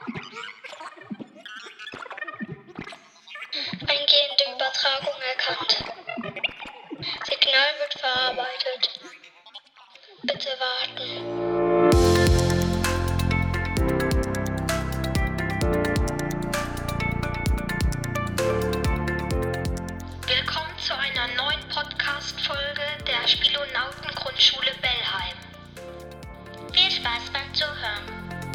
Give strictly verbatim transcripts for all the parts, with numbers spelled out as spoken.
Eingehende Übertragung erkannt. Signal wird verarbeitet. Bitte warten. Willkommen zu einer neuen Podcast-Folge der Spielonauten-Grundschule Bellheim. Viel Spaß beim Zuhören.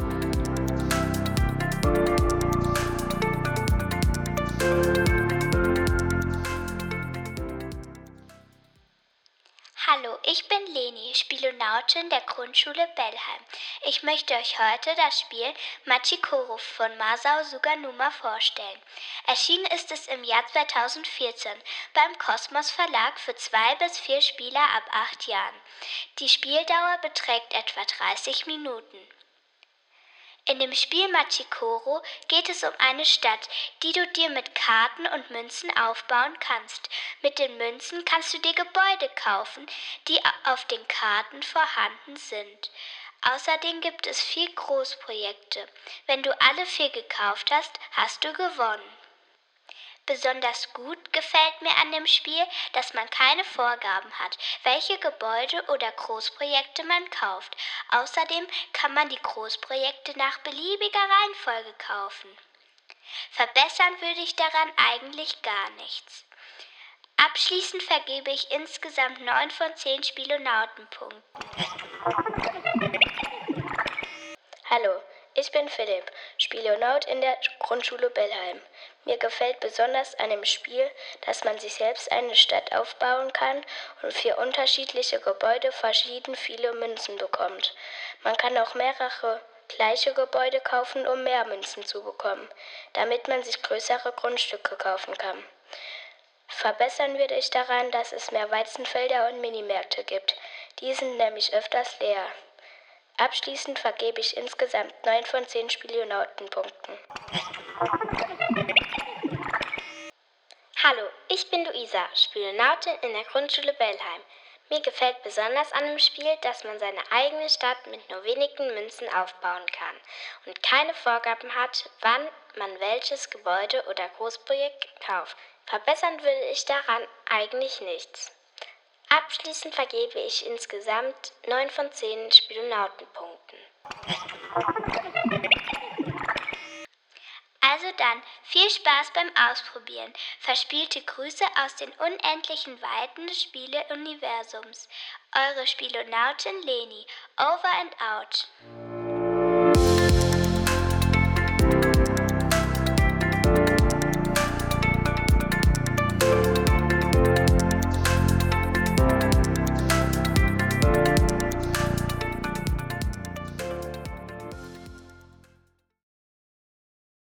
Hallo, ich bin Leni, Spielonautin der Grundschule Bellheim. Ich möchte euch heute das Spiel Machikoro von Masao Suganuma vorstellen. Erschienen ist es im Jahr zweitausendvierzehn beim Kosmos Verlag für zwei bis vier Spieler ab acht Jahren. Die Spieldauer beträgt etwa dreißig Minuten. In dem Spiel Machikoro geht es um eine Stadt, die du dir mit Karten und Münzen aufbauen kannst. Mit den Münzen kannst du dir Gebäude kaufen, die auf den Karten vorhanden sind. Außerdem gibt es vier Großprojekte. Wenn du alle vier gekauft hast, hast du gewonnen. Besonders gut gefällt mir an dem Spiel, dass man keine Vorgaben hat, welche Gebäude oder Großprojekte man kauft. Außerdem kann man die Großprojekte nach beliebiger Reihenfolge kaufen. Verbessern würde ich daran eigentlich gar nichts. Abschließend vergebe ich insgesamt neun von zehn Spielonautenpunkten. Hallo, ich bin Philipp, Spielonaut in der Grundschule Bellheim. Mir gefällt besonders an dem Spiel, dass man sich selbst eine Stadt aufbauen kann und für unterschiedliche Gebäude verschieden viele Münzen bekommt. Man kann auch mehrere gleiche Gebäude kaufen, um mehr Münzen zu bekommen, damit man sich größere Grundstücke kaufen kann. Verbessern würde ich daran, dass es mehr Weizenfelder und Minimärkte gibt. Die sind nämlich öfters leer. Abschließend vergebe ich insgesamt neun von zehn Spielonautenpunkten. Hallo, ich bin Luisa, Spielonautin in der Grundschule Bellheim. Mir gefällt besonders an dem Spiel, dass man seine eigene Stadt mit nur wenigen Münzen aufbauen kann und keine Vorgaben hat, wann man welches Gebäude oder Großprojekt kauft. Verbessern würde ich daran eigentlich nichts. Abschließend vergebe ich insgesamt neun von zehn Spielonautenpunkten. Also dann, viel Spaß beim Ausprobieren. Verspielte Grüße aus den unendlichen Weiten des Spiele-Universums. Eure Spielonautin Leni. Over and out.